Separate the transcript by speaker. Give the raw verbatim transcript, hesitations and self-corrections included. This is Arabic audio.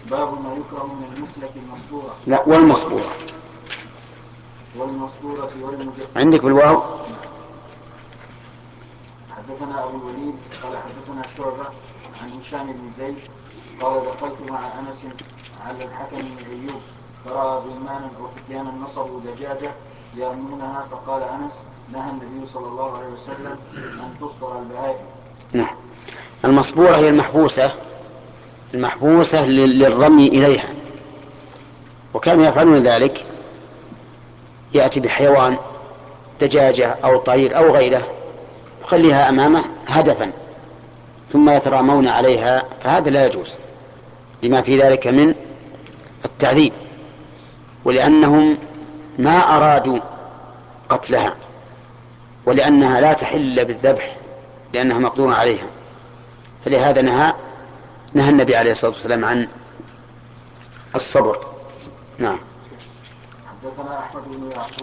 Speaker 1: باب ما يكره من المثلة المصبورة.
Speaker 2: لا، والمصبورة.
Speaker 1: والمصبورة والمجففة.
Speaker 2: عندك بالواو.
Speaker 1: حدثنا أبو الوليد قال حدثنا شعبة عن هشام بن زيد قال دخلت مع أنس على الحكم بن أيوب فرأى غلمانا أو فتيانا نصبوا دجاجة يرمونها، فقال أنس نهى النبي صلى الله عليه وسلم أن تصبر البهائم.
Speaker 2: نعم. المصبورة هي المحبوسة المحبوسة للرمي إليها، وكانوا يفعلون ذلك، يأتي بحيوان دجاجة أو طير أو غيره يخليها أمامه هدفا ثم يترامون عليها، فهذا لا يجوز لما في ذلك من التعذيب، ولأنهم ما أرادوا قتلها، ولأنها لا تحل بالذبح لأنها مقدور عليها، فلهذا نهى نهى النبي عليه الصلاة والسلام عن الصبر. نعم.
Speaker 1: حدثنا أحمد بن يعقوب